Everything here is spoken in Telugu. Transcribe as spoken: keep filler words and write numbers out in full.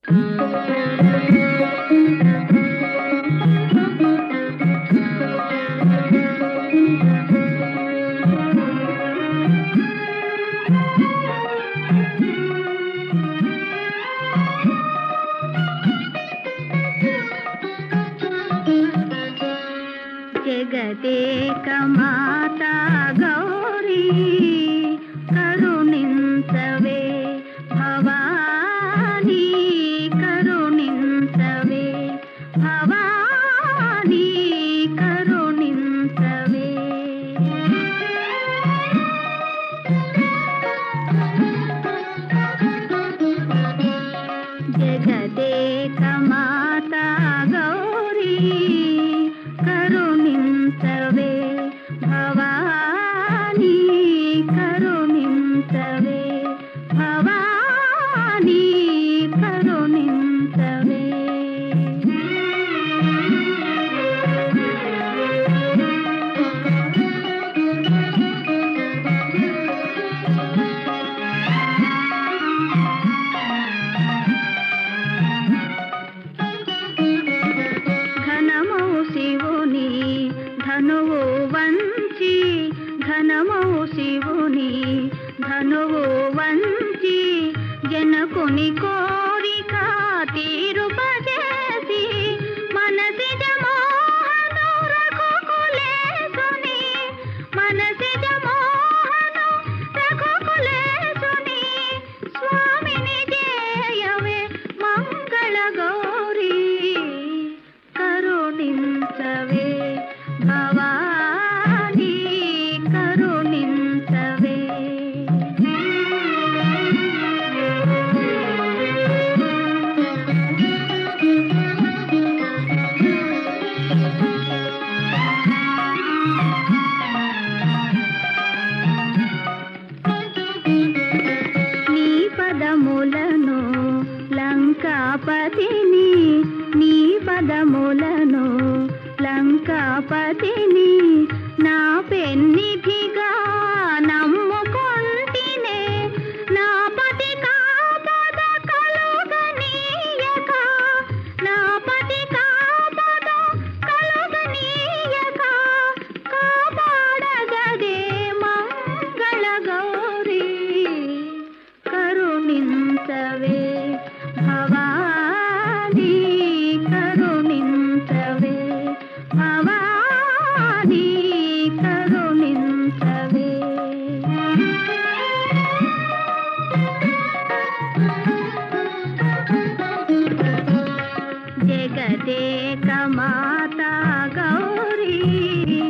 జగదేక మాతా గౌరీ కరుణించవే భవానీ కరుణించవే భవానీ కరుణించవే జగదేక మాతా గౌరీ కరుణించవే భవానీ కరుణించవే భవానీ కరుణించవే ఘనమౌ శివుని ధనువు వంచి ఘనమౌ శివుని ధనువు వంచి జనకుని కోరిక తీరుపజేసి మనసిజ మోహను రఘుకులేసుని మనసిజ మోహను రఘుకులేసుని స్వామిని జయవే మంగళ గౌరీ కరుణించవే భవానీ కరుణించవే నీ పదములను లంకాపతిని నీ పదములను లంకాపతిని నా పెన్నిధిగా నమ్ముకొంటినే నా పతి కాపద కలుగనీయక నా పతి కాపద కలుగనీయక కాపాడగదే మంగళ గౌరీ కరుణించవే భవానీ కరుణించవే భవానీ కరుణించవే జగదేక మాతా గౌరీ